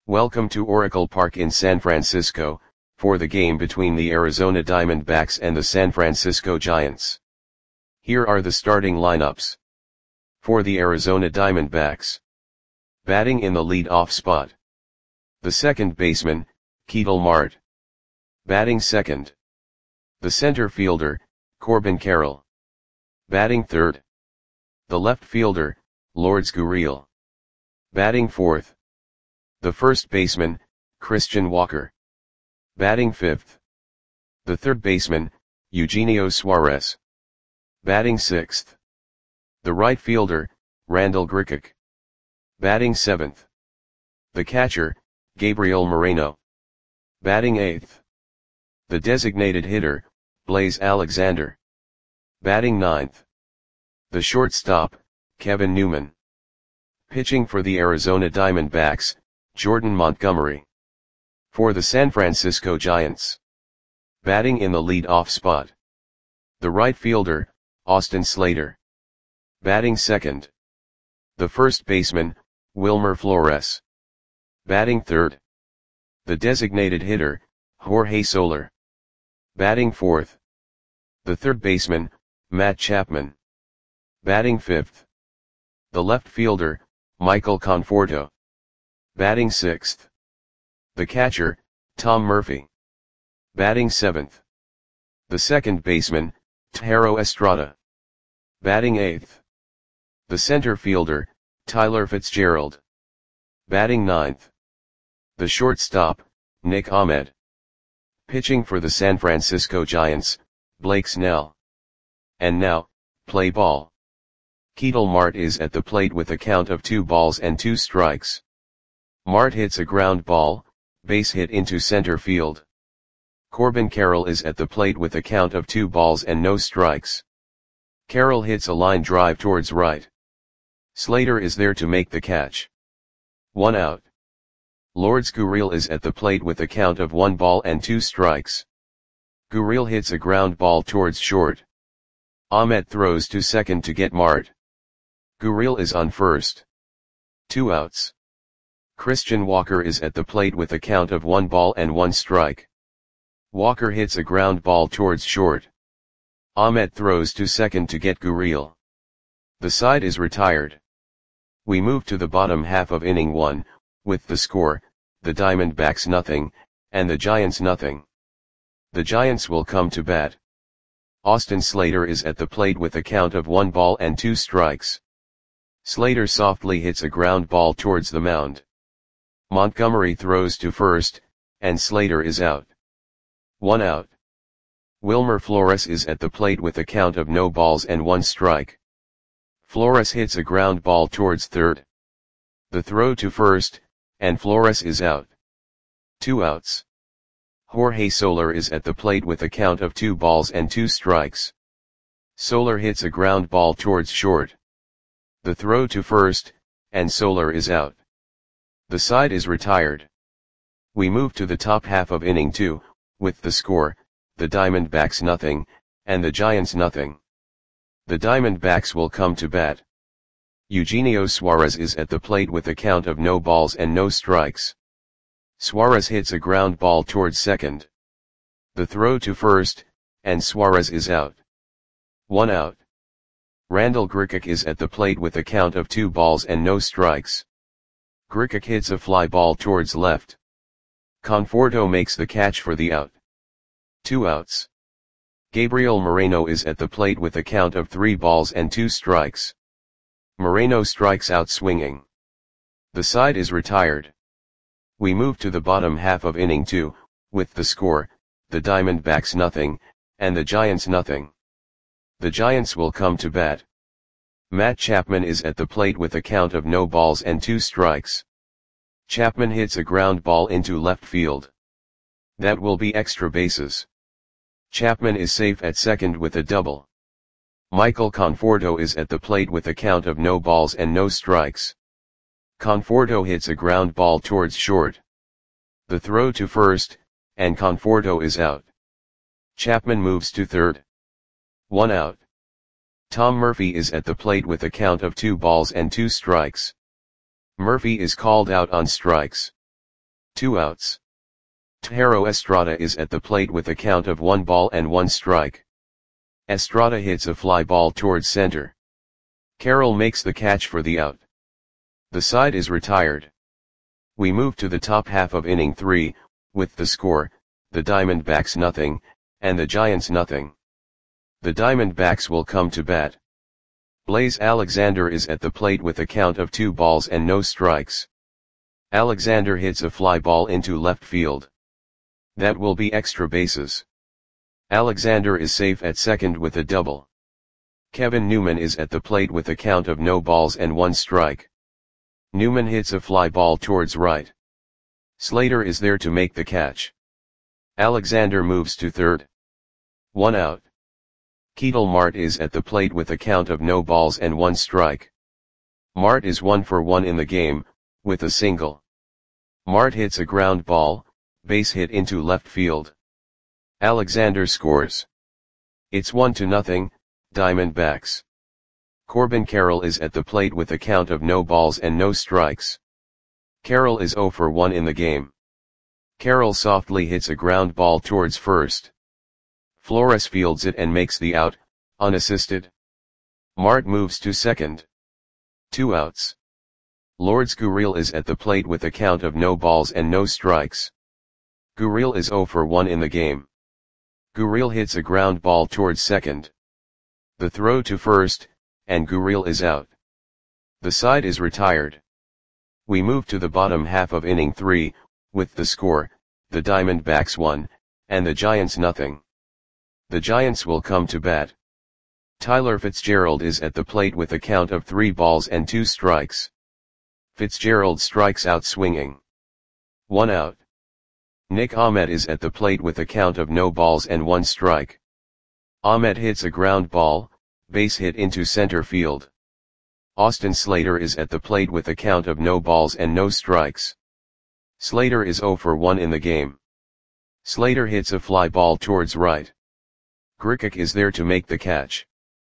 Welcome to Oracle Park in San Francisco, for the game between the Arizona Diamondbacks and the San Francisco Giants. Here are the starting lineups. For the Arizona Diamondbacks. Batting in the lead-off spot. The second baseman, Ketel Marte. Batting second. The center fielder, Corbin Carroll. Batting third. The left fielder, Lourdes Gurriel. Batting fourth. The first baseman, Christian Walker. Batting fifth. The third baseman, Eugenio Suarez. Batting sixth. The right fielder, Randal Grichuk. Batting seventh. The catcher, Gabriel Moreno. Batting eighth. The designated hitter, Blaise Alexander. Batting ninth. The shortstop, Kevin Newman. Pitching for the Arizona Diamondbacks, Jordan Montgomery. For the San Francisco Giants. Batting in the lead-off spot. The right fielder, Austin Slater. Batting second. The first baseman, Wilmer Flores. Batting third. The designated hitter, Jorge Soler. Batting fourth. The third baseman, Matt Chapman. Batting fifth. The left fielder, Michael Conforto. Batting sixth. The catcher, Tom Murphy. Batting seventh. The second baseman, Thairo Estrada. Batting eighth. The center fielder, Tyler Fitzgerald. Batting ninth. The shortstop, Nick Ahmed. Pitching for the San Francisco Giants, Blake Snell. And now, play ball. Ketel Marte is at the plate with a count of 2-2. Marte hits a ground ball, base hit into center field. Corbin Carroll is at the plate with a count of 2-0. Carroll hits a line drive towards right. Slater is there to make the catch. 1 out. Lourdes Gurriel is at the plate with a count of 1-2. Gurriel hits a ground ball towards short. Ahmed throws to second to get Marte. Gurriel is on first. 2 outs. Christian Walker is at the plate with a count of 1-1. Walker hits a ground ball towards short. Ahmed throws to second to get Gurriel. The side is retired. We move to the bottom half of inning 1, with the score, the Diamondbacks 0, and the Giants 0. The Giants will come to bat. Austin Slater is at the plate with a count of 1-2. Slater softly hits a ground ball towards the mound. Montgomery throws to first, and Slater is out. 1 out. Wilmer Flores is at the plate with a count of 0-1. Flores hits a ground ball towards third. The throw to first, and Flores is out. 2 outs. Jorge Soler is at the plate with a count of 2-2. Soler hits a ground ball towards short. The throw to first, and Soler is out. The side is retired. We move to the top half of inning 2, with the score, the Diamondbacks 0, and the Giants 0. The Diamondbacks will come to bat. Eugenio Suarez is at the plate with a count of 0-0. Suarez hits a ground ball towards second. The throw to first, and Suarez is out. 1 out. Randal Grichuk is at the plate with a count of 2-0. Grichuk hits a fly ball towards left. Conforto makes the catch for the out. 2 outs. Gabriel Moreno is at the plate with a count of 3-2. Moreno strikes out swinging. The side is retired. We move to the bottom half of inning 2, with the score, the Diamondbacks 0, and the Giants 0. The Giants will come to bat. Matt Chapman is at the plate with a count of 0-2. Chapman hits a ground ball into left field. That will be extra bases. Chapman is safe at second with a double. Michael Conforto is at the plate with a count of 0-0. Conforto hits a ground ball towards short. The throw to first, and Conforto is out. Chapman moves to third. 1 out. Tom Murphy is at the plate with a count of 2-2. Murphy is called out on strikes. 2 outs. Tejero Estrada is at the plate with a count of 1 ball and 1 strike. Estrada hits a fly ball towards center. Carroll makes the catch for the out. The side is retired. We move to the top half of inning 3, with the score, the Diamondbacks nothing, and the Giants nothing. The Diamondbacks will come to bat. Blaze Alexander is at the plate with a count of 2 balls and no strikes. Alexander hits a fly ball into left field. That will be extra bases. Alexander is safe at second with a double. Kevin Newman is at the plate with a count of no balls and 1 strike. Newman hits a fly ball towards right. Slater is there to make the catch. Alexander moves to third. 1 out. Ketel Marte is at the plate with a count of no balls and 1 strike. Marte is 1 for 1 in the game, with a single. Marte hits a ground ball, base hit into left field. Alexander scores. It's 1-0, Diamondbacks. Corbin Carroll is at the plate with a count of no balls and no strikes. Carroll is 0 for 1 in the game. Carroll softly hits a ground ball towards first. Flores fields it and makes the out, unassisted. Marte moves to second. 2 outs. Lourdes Gurriel is at the plate with a count of no balls and no strikes. Gurriel is 0 for 1 in the game. Gurriel hits a ground ball towards second. The throw to first, and Gurriel is out. The side is retired. We move to the bottom half of inning 3, with the score, the Diamondbacks 1, and the Giants nothing. The Giants will come to bat. Tyler Fitzgerald is at the plate with a count of 3 balls and 2 strikes. Fitzgerald strikes out swinging. 1 out. Nick Ahmed is at the plate with a count of no balls and 1 strike. Ahmed hits a ground ball, base hit into center field. Austin Slater is at the plate with a count of no balls and no strikes. Slater is 0 for 1 in the game. Slater hits a fly ball towards right. Grichuk is there to make the catch.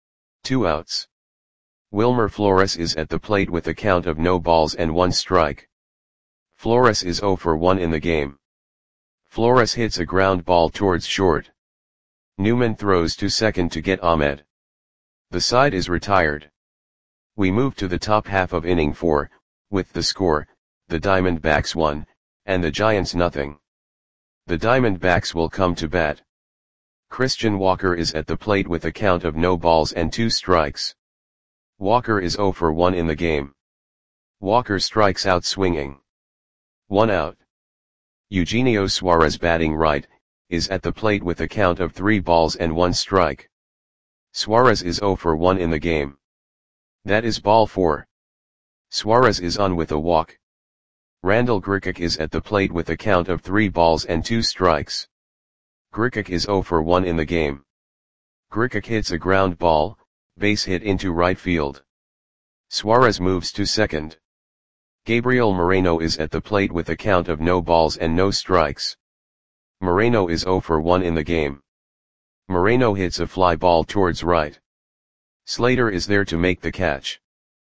2 outs. Wilmer Flores is at the plate with a count of no balls and 1 strike. Flores is 0 for 1 in the game. Flores hits a ground ball towards short. Newman throws to second to get Ahmed. The side is retired. We move to the top half of inning 4, with the score, the Diamondbacks 1, and the Giants nothing. The Diamondbacks will come to bat. Christian Walker is at the plate with a count of no balls and 2 strikes. Walker is 0 for 1 in the game. Walker strikes out swinging. 1 out. Eugenio Suarez batting right, is at the plate with a count of 3 balls and 1 strike. Suarez is 0 for 1 in the game. That is ball 4. Suarez is on with a walk. Randall Grichuk is at the plate with a count of 3 balls and 2 strikes. Grichuk is 0 for 1 in the game. Grichuk hits a ground ball, base hit into right field. Suarez moves to second. Gabriel Moreno is at the plate with a count of no balls and no strikes. Moreno is 0 for 1 in the game. Moreno hits a fly ball towards right. Slater is there to make the catch.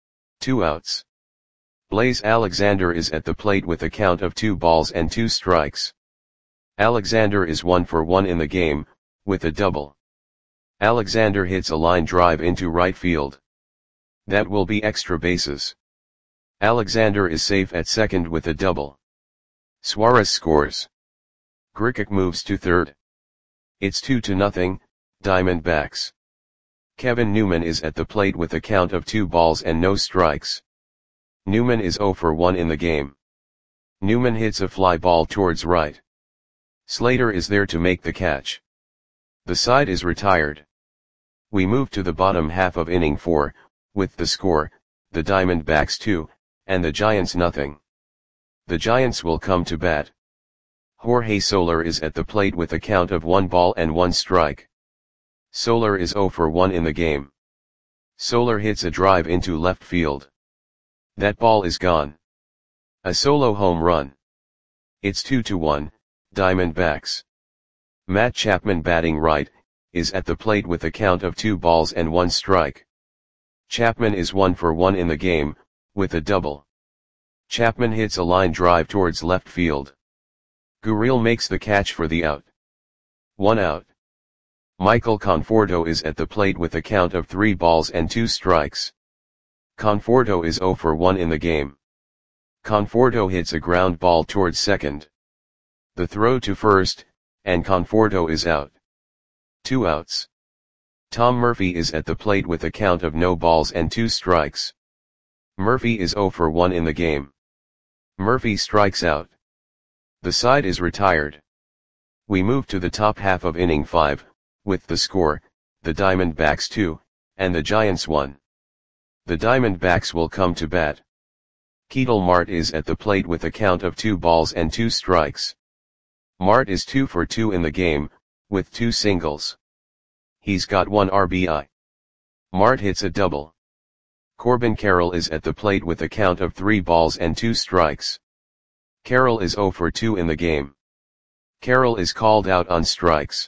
2 outs. Blaze Alexander is at the plate with a count of 2 balls and 2 strikes. Alexander is 1 for 1 in the game, with a double. Alexander hits a line drive into right field. That will be extra bases. Alexander is safe at second with a double. Suarez scores. Grichuk moves to third. It's 2-0, Diamondbacks. Kevin Newman is at the plate with a count of 2 balls and no strikes. Newman is 0 for 1 in the game. Newman hits a fly ball towards right. Slater is there to make the catch. The side is retired. We move to the bottom half of inning 4, with the score, the Diamondbacks 2, and the Giants nothing. The Giants will come to bat. Jorge Soler is at the plate with a count of 1 ball and 1 strike. Soler is 0 for 1 in the game. Soler hits a drive into left field. That ball is gone. A solo home run. It's 2-1, Diamondbacks. Matt Chapman batting right, is at the plate with a count of 2 balls and 1 strike. Chapman is 1 for 1 in the game, with a double. Chapman hits a line drive towards left field. Gurriel makes the catch for the out. 1 out. Michael Conforto is at the plate with a count of 3 balls and 2 strikes. Conforto is 0 for 1 in the game. Conforto hits a ground ball towards second. The throw to first, and Conforto is out. 2 outs. Tom Murphy is at the plate with a count of no balls and 2 strikes. Murphy is 0 for 1 in the game. Murphy strikes out. The side is retired. We move to the top half of inning 5, with the score, the Diamondbacks 2, and the Giants 1. The Diamondbacks will come to bat. Ketel Marte is at the plate with a count of 2 balls and 2 strikes. Marte is 2 for 2 in the game, with 2 singles. He's got 1 RBI. Marte hits a double. Corbin Carroll is at the plate with a count of 3 balls and 2 strikes. Carroll is 0 for 2 in the game. Carroll is called out on strikes.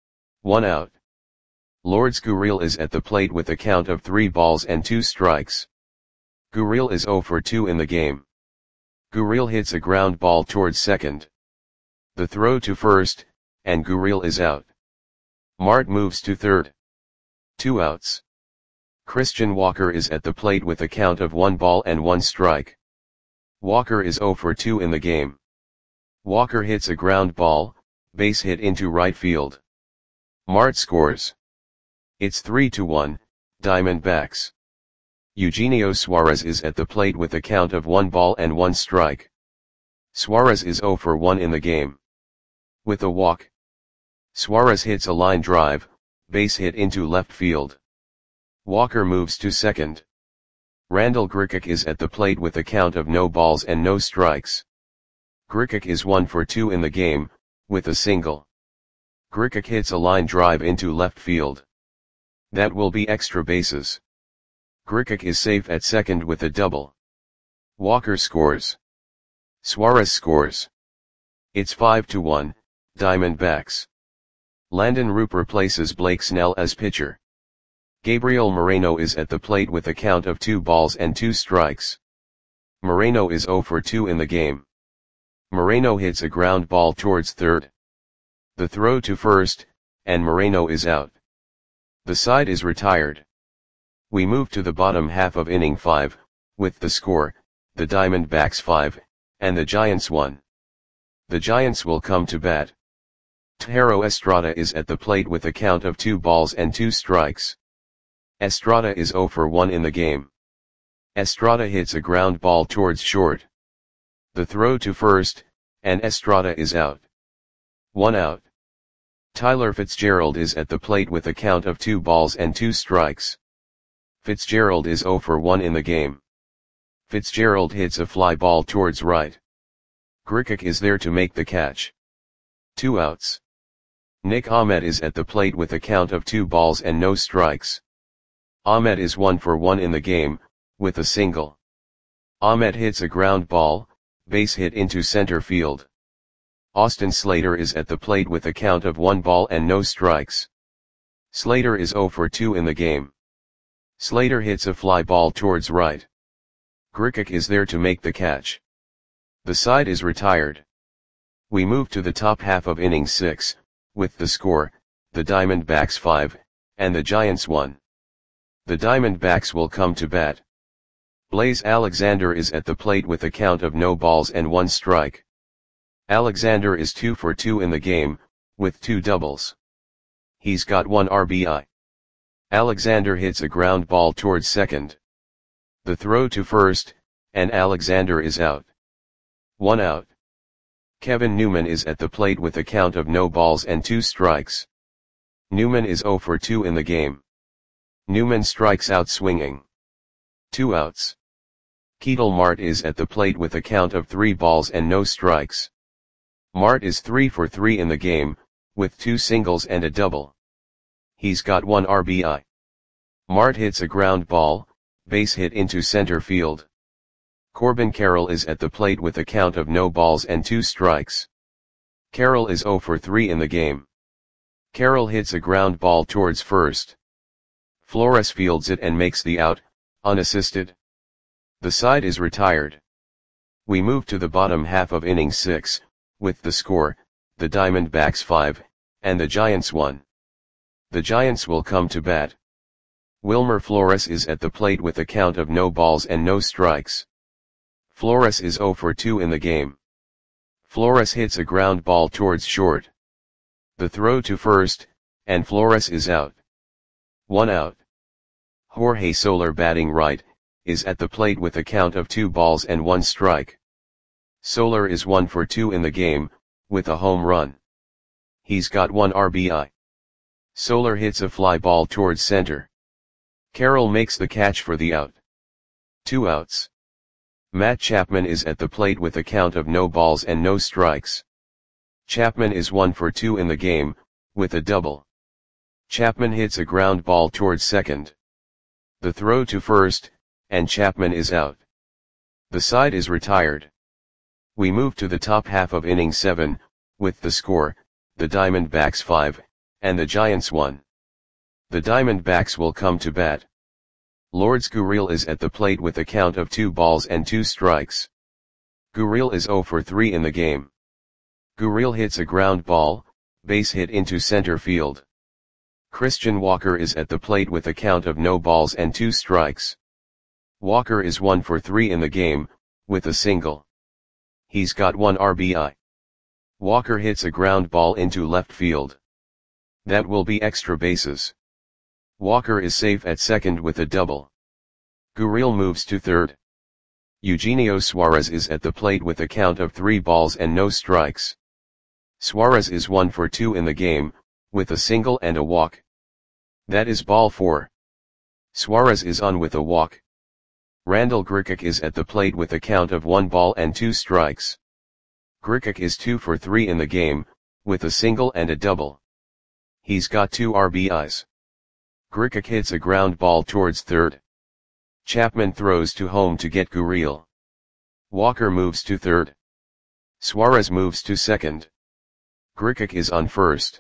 1 out. Lourdes Gurriel is at the plate with a count of 3 balls and 2 strikes. Gurriel is 0 for 2 in the game. Gurriel hits a ground ball towards second. The throw to first, and Gurriel is out. Marte moves to third. 2 outs. Christian Walker is at the plate with a count of 1 ball and 1 strike. Walker is 0 for 2 in the game. Walker hits a ground ball, base hit into right field. Marte scores. It's 3-1, Diamondbacks. Eugenio Suarez is at the plate with a count of 1 ball and 1 strike. Suarez is 0 for 1 in the game. With a walk, Suarez hits a line drive, base hit into left field. Walker moves to second. Randall Grichuk is at the plate with a count of no balls and no strikes. Grichuk is 1 for 2 in the game, with a single. Grichuk hits a line drive into left field. That will be extra bases. Grichuk is safe at second with a double. Walker scores. Suarez scores. It's 5-1, Diamondbacks. Landon Roop replaces Blake Snell as pitcher. Gabriel Moreno is at the plate with a count of 2 balls and 2 strikes. Moreno is 0 for 2 in the game. Moreno hits a ground ball towards third. The throw to first, and Moreno is out. The side is retired. We move to the bottom half of inning 5, with the score, the Diamondbacks 5, and the Giants 1. The Giants will come to bat. Thairo Estrada is at the plate with a count of 2 balls and 2 strikes. Estrada is 0 for 1 in the game. Estrada hits a ground ball towards short. The throw to first, and Estrada is out. 1 out. Tyler Fitzgerald is at the plate with a count of 2 balls and 2 strikes. Fitzgerald is 0 for 1 in the game. Fitzgerald hits a fly ball towards right. Grichuk is there to make the catch. 2 outs. Nick Ahmed is at the plate with a count of 2 balls and no strikes. Ahmed is 1 for 1 in the game, with a single. Ahmed hits a ground ball, base hit into center field. Austin Slater is at the plate with a count of 1 ball and no strikes. Slater is 0 for 2 in the game. Slater hits a fly ball towards right. Grichuk is there to make the catch. The side is retired. We move to the top half of inning 6, with the score, the Diamondbacks 5, and the Giants 1. The Diamondbacks will come to bat. Blaze Alexander is at the plate with a count of no balls and 1 strike. Alexander is 2 for 2 in the game, with 2 doubles. He's got 1 RBI. Alexander hits a ground ball towards second. The throw to first, and Alexander is out. 1 out. Kevin Newman is at the plate with a count of no balls and 2 strikes. Newman is 0 for 2 in the game. Newman strikes out swinging. 2 outs. Ketel Marte is at the plate with a count of 3 balls and no strikes. Marte is 3 for 3 in the game, with 2 singles and a double. He's got 1 RBI. Marte hits a ground ball, base hit into center field. Corbin Carroll is at the plate with a count of no balls and 2 strikes. Carroll is 0 for 3 in the game. Carroll hits a ground ball towards first. Flores fields it and makes the out, unassisted. The side is retired. We move to the bottom half of inning 6, with the score, the Diamondbacks 5, and the Giants 1. The Giants will come to bat. Wilmer Flores is at the plate with a count of no balls and no strikes. Flores is 0 for 2 in the game. Flores hits a ground ball towards short. The throw to first, and Flores is out. 1 out. Jorge Soler, batting right, is at the plate with a count of 2 balls and 1 strike. Soler is 1 for 2 in the game, with a home run. He's got 1 RBI. Soler hits a fly ball towards center. Carroll makes the catch for the out. 2 outs. Matt Chapman is at the plate with a count of no balls and no strikes. Chapman is 1 for 2 in the game, with a double. Chapman hits a ground ball towards second. The throw to first, and Chapman is out. The side is retired. We move to the top half of inning 7, with the score, the Diamondbacks 5, and the Giants 1. The Diamondbacks will come to bat. Lourdes Gurriel is at the plate with a count of 2 balls and 2 strikes. Gurriel is 0 for 3 in the game. Gurriel hits a ground ball, base hit into center field. Christian Walker is at the plate with a count of no balls and 2 strikes. Walker is 1 for 3 in the game, with a single. He's got 1 RBI. Walker hits a ground ball into left field. That will be extra bases. Walker is safe at second with a double. Gurriel moves to third. Eugenio Suarez is at the plate with a count of 3 balls and no strikes. Suarez is 1 for 2 in the game, with a single and a walk. That is ball 4. Suarez is on with a walk. Randall Grichuk is at the plate with a count of 1 ball and 2 strikes. Grichuk is 2 for 3 in the game, with a single and a double. He's got 2 RBIs. Grichuk hits a ground ball towards third. Chapman throws to home to get Gurriel. Walker moves to third. Suarez moves to second. Grichuk is on first.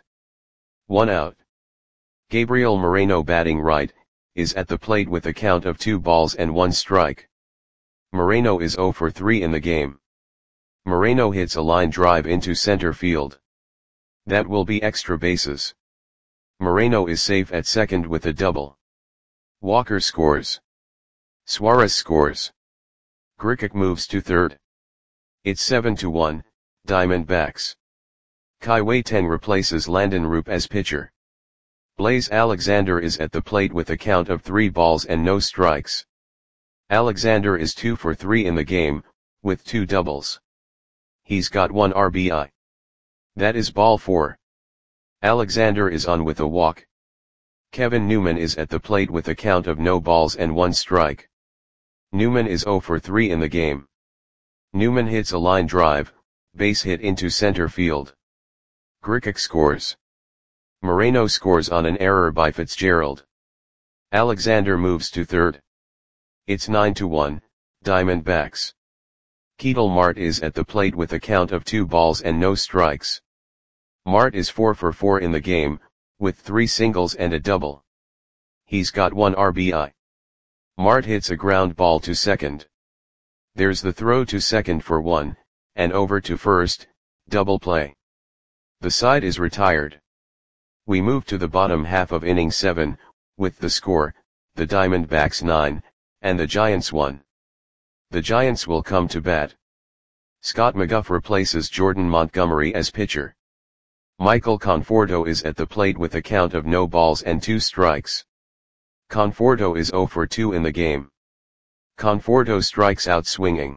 1 out. Gabriel Moreno, batting right, is at the plate with a count of 2 balls and 1 strike. Moreno is 0 for 3 in the game. Moreno hits a line drive into center field. That will be extra bases. Moreno is safe at second with a double. Walker scores. Suarez scores. Grichuk moves to third. It's 7-1, Diamondbacks. Kai Wei-Teng replaces Landon Roop as pitcher. Blaze Alexander is at the plate with a count of 3 balls and no strikes. Alexander is 2 for 3 in the game, with 2 doubles. He's got 1 RBI. That is ball 4. Alexander is on with a walk. Kevin Newman is at the plate with a count of no balls and 1 strike. Newman is 0 for 3 in the game. Newman hits a line drive, base hit into center field. Grichuk scores. Moreno scores on an error by Fitzgerald. Alexander moves to third. It's 9-1, Diamondbacks. Ketel Marte is at the plate with a count of 2 balls and no strikes. Marte is 4 for 4 in the game, with 3 singles and a double. He's got 1 RBI. Marte hits a ground ball to second. There's the throw to second for 1, and over to first, double play. The side is retired. We move to the bottom half of inning 7, with the score, the Diamondbacks 9, and the Giants 1. The Giants will come to bat. Scott McGough replaces Jordan Montgomery as pitcher. Michael Conforto is at the plate with a count of no balls and 2 strikes. Conforto is 0 for 2 in the game. Conforto strikes out swinging.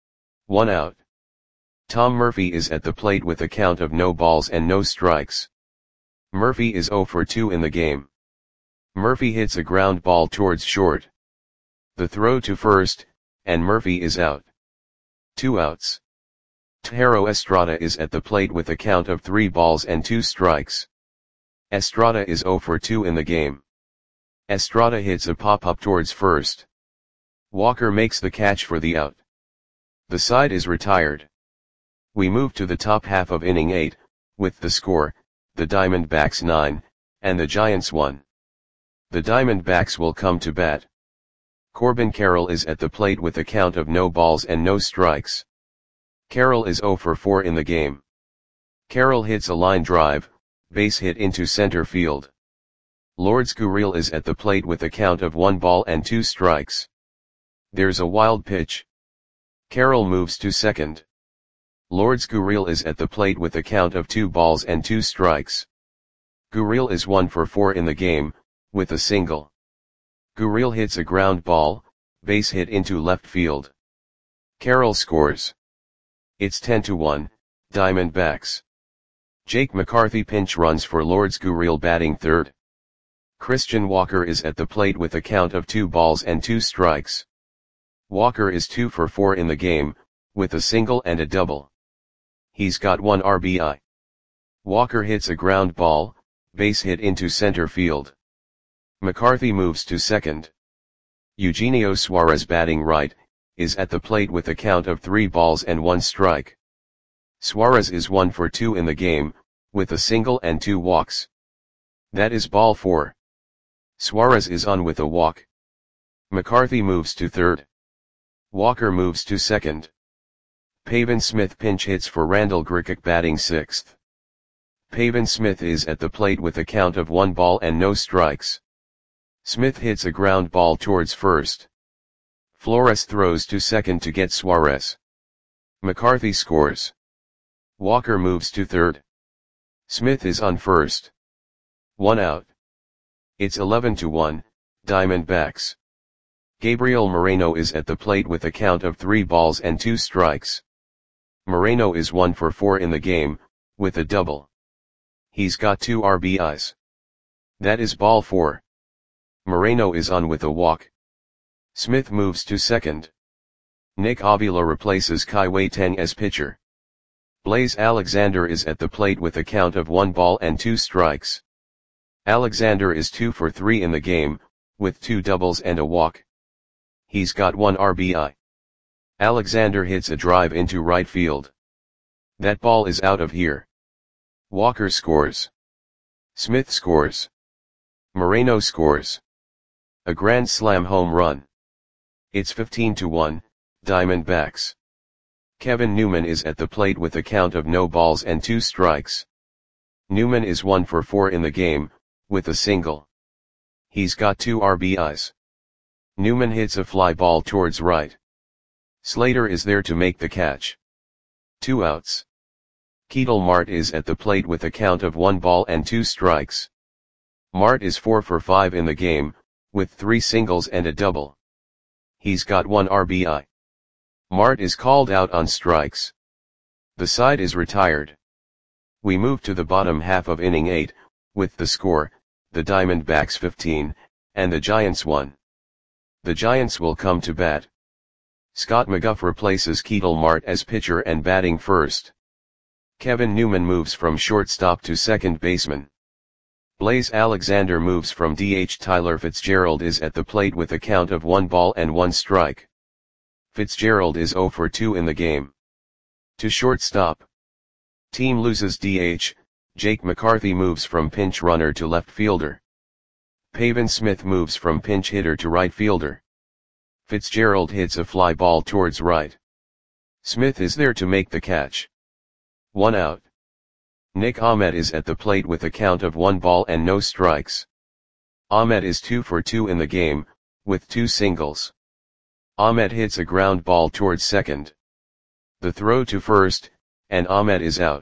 1 out. Tom Murphy is at the plate with a count of no balls and no strikes. Murphy is 0 for 2 in the game. Murphy hits a ground ball towards short. The throw to first, and Murphy is out. 2 outs. Thairo Estrada is at the plate with a count of 3 balls and 2 strikes. Estrada is 0 for 2 in the game. Estrada hits a pop-up towards first. Walker makes the catch for the out. The side is retired. We move to the top half of inning 8, with the score, the Diamondbacks 9, and the Giants 1. The Diamondbacks will come to bat. Corbin Carroll is at the plate with a count of no balls and no strikes. Carroll is 0 for 4 in the game. Carroll hits a line drive, base hit into center field. Lourdes Gurriel is at the plate with a count of 1 ball and 2 strikes. There's a wild pitch. Carroll moves to second. Lourdes Gurriel is at the plate with a count of 2 balls and 2 strikes. Gurriel is 1 for 4 in the game, with a single. Gurriel hits a ground ball, base hit into left field. Carroll scores. It's 10-1, Diamondbacks. Jake McCarthy pinch runs for Lourdes Gurriel batting third. Christian Walker is at the plate with a count of 2 balls and 2 strikes. Walker is 2 for 4 in the game, with a single and a double. He's got 1 RBI. Walker hits a ground ball, base hit into center field. McCarthy moves to second. Eugenio Suarez batting right, is at the plate with a count of 3 balls and 1 strike. Suarez is 1 for 2 in the game, with a single and 2 walks. That is ball 4. Suarez is on with a walk. McCarthy moves to third. Walker moves to second. Pavin Smith pinch hits for Randall Grichuk batting sixth. Pavin Smith is at the plate with a count of 1 ball and no strikes. Smith hits a ground ball towards first. Flores throws to second to get Suarez. McCarthy scores. Walker moves to third. Smith is on first. 1 out. It's 11-1, Diamondbacks. Gabriel Moreno is at the plate with a count of 3 balls and 2 strikes. Moreno is 1 for 4 in the game, with a double. He's got 2 RBIs. That is ball 4. Moreno is on with a walk. Smith moves to second. Nick Avila replaces Kai Wei Teng as pitcher. Blaze Alexander is at the plate with a count of 1 ball and 2 strikes. Alexander is 2 for 3 in the game, with 2 doubles and a walk. He's got 1 RBI. Alexander hits a drive into right field. That ball is out of here. Walker scores. Smith scores. Moreno scores. A grand slam home run. It's 15-1, Diamondbacks. Kevin Newman is at the plate with a count of no balls and 2 strikes. Newman is 1 for 4 in the game, with a single. He's got 2 RBIs. Newman hits a fly ball towards right. Slater is there to make the catch. 2 outs. Ketel Marte is at the plate with a count of 1 ball and 2 strikes. Marte is 4 for 5 in the game, with 3 singles and a double. He's got 1 RBI. Marte is called out on strikes. The side is retired. We move to the bottom half of inning 8, with the score, the Diamondbacks 15, and the Giants 1. The Giants will come to bat. Scott McGough replaces Ketel Marte as pitcher and batting first. Kevin Newman moves from shortstop to second baseman. Blaze Alexander moves from DH. Tyler Fitzgerald is at the plate with a count of 1 ball and 1 strike. Fitzgerald is 0 for 2 in the game. To shortstop. Team loses DH, Jake McCarthy moves from pinch runner to left fielder. Pavin Smith moves from pinch hitter to right fielder. Fitzgerald hits a fly ball towards right. Smith is there to make the catch. 1 out. Nick Ahmed is at the plate with a count of 1 ball and no strikes. Ahmed is 2 for 2 in the game, with 2 singles. Ahmed hits a ground ball towards second. The throw to first, and Ahmed is out.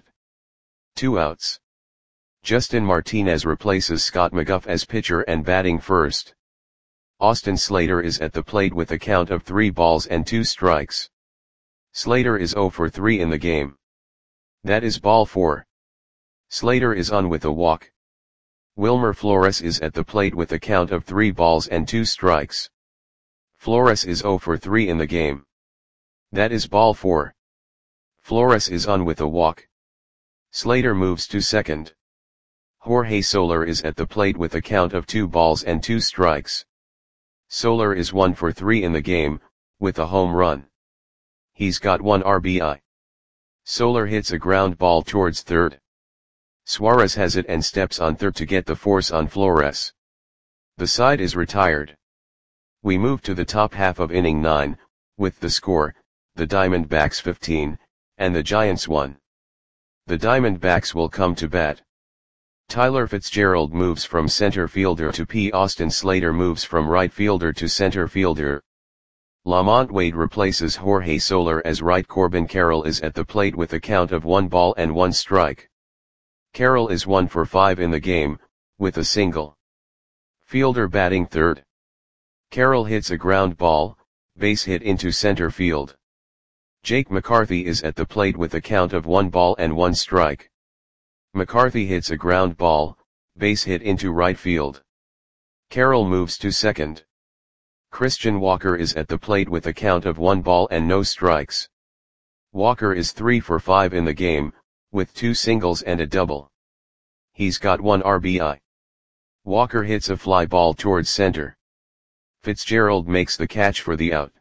2 outs. Justin Martinez replaces Scott McGough as pitcher and batting first. Austin Slater is at the plate with a count of 3 balls and 2 strikes. Slater is 0 for 3 in the game. That is ball 4. Slater is on with a walk. Wilmer Flores is at the plate with a count of 3 balls and 2 strikes. Flores is 0 for 3 in the game. That is ball 4. Flores is on with a walk. Slater moves to second. Jorge Soler is at the plate with a count of 2 balls and 2 strikes. Soler is 1 for 3 in the game, with a home run. He's got 1 RBI. Soler hits a ground ball towards third. Suarez has it and steps on third to get the force on Flores. The side is retired. We move to the top half of inning 9, with the score, the Diamondbacks 15, and the Giants 1. The Diamondbacks will come to bat. Tyler Fitzgerald moves from center fielder to P. Austin Slater moves from right fielder to center fielder. Lamont Wade replaces Jorge Soler as right. Corbin Carroll is at the plate with a count of 1 ball and 1 strike. Carroll is 1 for 5 in the game, with a single. Fielder batting third. Carroll hits a ground ball, base hit into center field. Jake McCarthy is at the plate with a count of 1 ball and 1 strike. McCarthy hits a ground ball, base hit into right field. Carroll moves to second. Christian Walker is at the plate with a count of 1 ball and no strikes. Walker is 3 for 5 in the game, with 2 singles and a double. He's got 1 RBI. Walker hits a fly ball towards center. Fitzgerald makes the catch for the out.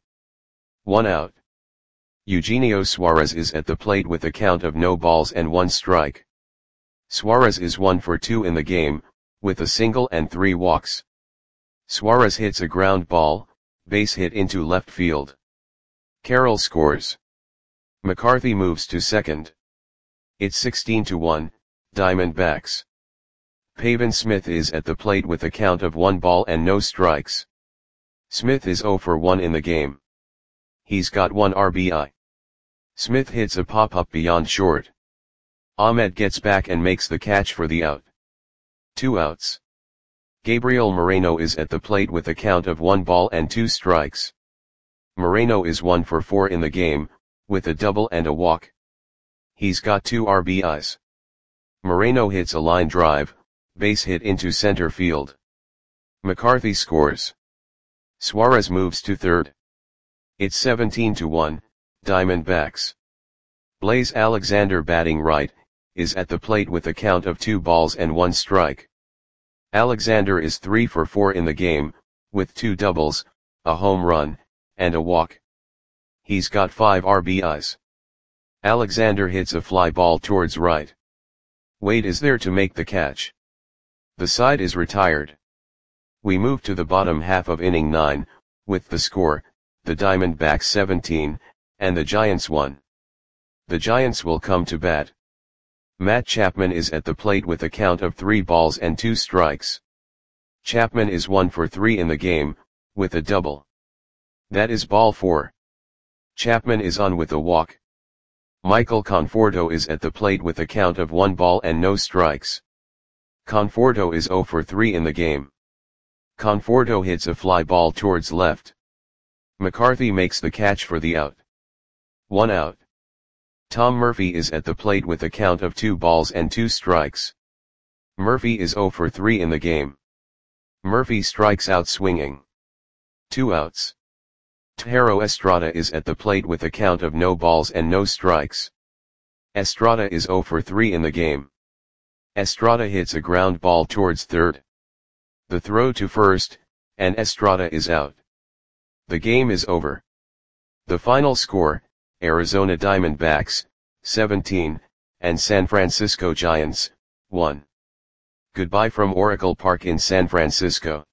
1 out. Eugenio Suarez is at the plate with a count of no balls and 1 strike. Suarez is 1 for 2 in the game, with a single and 3 walks. Suarez hits a ground ball, base hit into left field. Carroll scores. McCarthy moves to second. It's 16-1, Diamondbacks. Pavin Smith is at the plate with a count of 1 ball and no strikes. Smith is 0 for 1 in the game. He's got 1 RBI. Smith hits a pop-up beyond short. Ahmed gets back and makes the catch for the out. 2 outs. Gabriel Moreno is at the plate with a count of 1 ball and 2 strikes. Moreno is 1 for 4 in the game, with a double and a walk. He's got 2 RBIs. Moreno hits a line drive, base hit into center field. McCarthy scores. Suarez moves to third. It's 17-1, Diamondbacks. Blaze Alexander batting right, is at the plate with a count of 2 balls and 1 strike. Alexander is 3 for 4 in the game, with 2 doubles, a home run, and a walk. He's got 5 RBIs. Alexander hits a fly ball towards right. Wade is there to make the catch. The side is retired. We move to the bottom half of inning 9, with the score, the Diamondbacks 17, and the Giants 1. The Giants will come to bat. Matt Chapman is at the plate with a count of 3 balls and 2 strikes. Chapman is 1 for 3 in the game, with a double. That is ball 4. Chapman is on with a walk. Michael Conforto is at the plate with a count of 1 ball and no strikes. Conforto is 0 for 3 in the game. Conforto hits a fly ball towards left. McCarthy makes the catch for the out. 1 out. Tom Murphy is at the plate with a count of 2 balls and 2 strikes. Murphy is 0 for 3 in the game. Murphy strikes out swinging. 2 outs. Tejero Estrada is at the plate with a count of no balls and no strikes. Estrada is 0 for 3 in the game. Estrada hits a ground ball towards third. The throw to first, and Estrada is out. The game is over. The final score, Arizona Diamondbacks, 17, and San Francisco Giants, 1. Goodbye from Oracle Park in San Francisco.